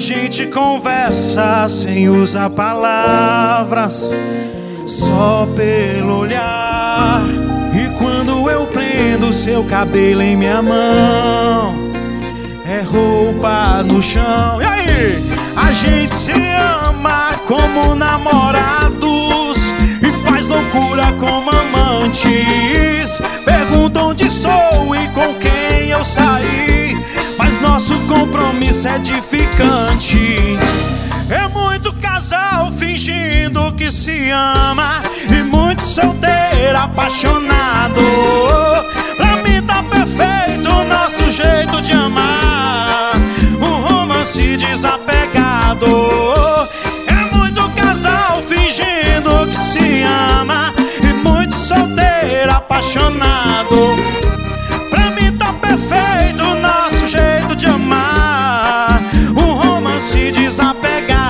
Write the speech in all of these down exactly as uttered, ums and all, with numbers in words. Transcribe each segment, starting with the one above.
gente conversa sem usar palavras, só pelo olhar. E quando eu prendo seu cabelo em minha mão, é roupa no chão. E aí? A gente se ama como namorados e faz loucura como amantes. Perguntam onde sou e com quem eu saí, mas nosso compromisso é edificante. É muito casal fingindo que se ama e muito solteiro apaixonado. Pra mim tá perfeito o nosso jeito de amar, o romance desapegado. É muito casal fingindo que se ama e muito solteiro apaixonado. Pra mim tá perfeito o nosso jeito de amar, um romance desapegado.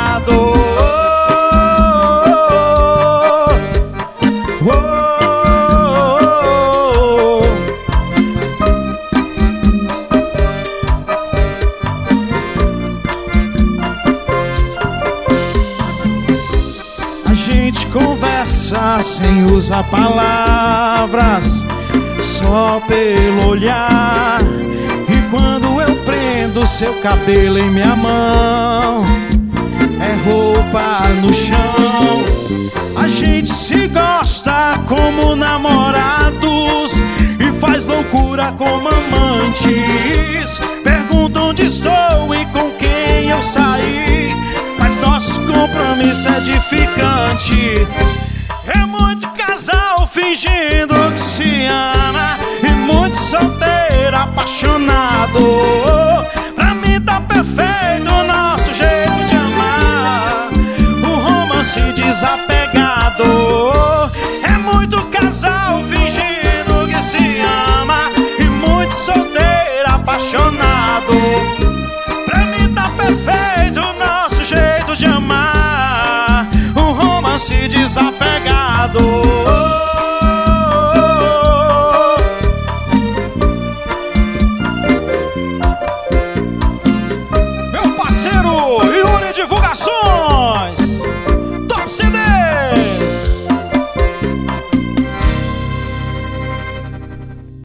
A gente conversa sem usar palavras, só pelo olhar. E quando eu prendo seu cabelo em minha mão, é roupa no chão. A gente se gosta como namorados e faz loucura como amantes. Perguntam onde estou e com quem eu saí, mas nosso compromisso é edificante. É muito casal fingindo que se ama e muito solteiro apaixonado. Pra mim tá perfeito o nosso jeito de amar, o romance desapegado. É muito casal fingindo que se ama e muito solteiro apaixonado.